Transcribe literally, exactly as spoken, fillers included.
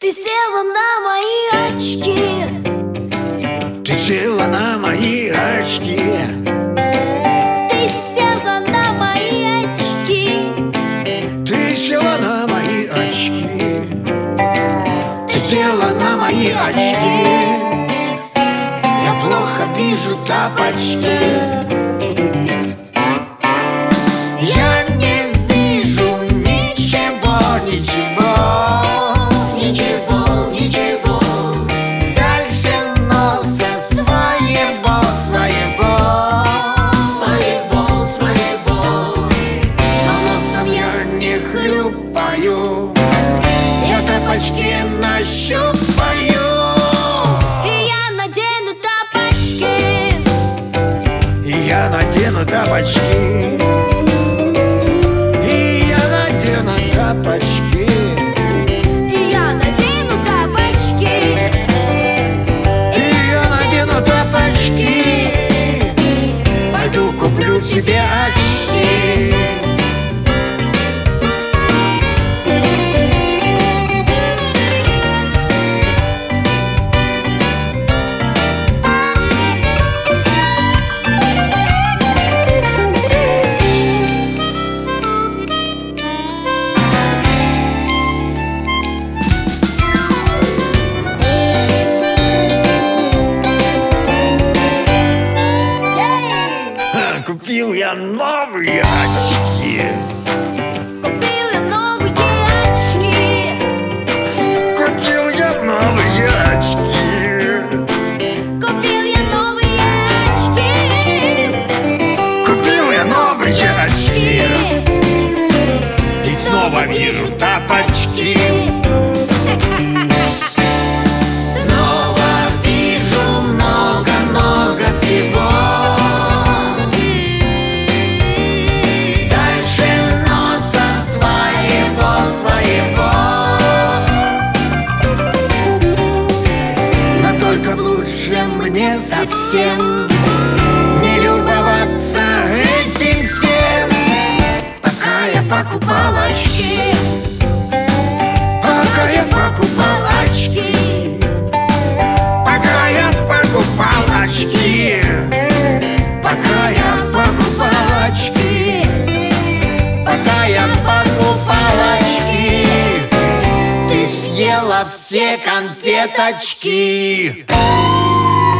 Ты села на мои очки. Ты села на мои очки. Ты села на мои очки. Ты села на мои очки. Ты села на мои очки. Я плохо вижу тапочки. Я не вижу ничего, ничего, ничего, ничего дальше носа своего, своего, своего, своего. Но носом я не хлюпаю, я тапочки нащупаю. И я надену тапочки. И я надену тапочки. И я надену тапочки. И я надену тапочки. И я надену тапочки. Пойду куплю себе очки. Купил я новые очки. Купил я новые очки. Купил я новые очки. Купил я новые очки. Купил я новые очки. И снова вижу тапочки. Снова вижу много-много всего. Мне совсем не любоваться этим всем. Пока я покупал очки, пока я покупал очки, пока я покупал очки, пока я покупал очки, пока я покупал очки, ты съела все конфеточки.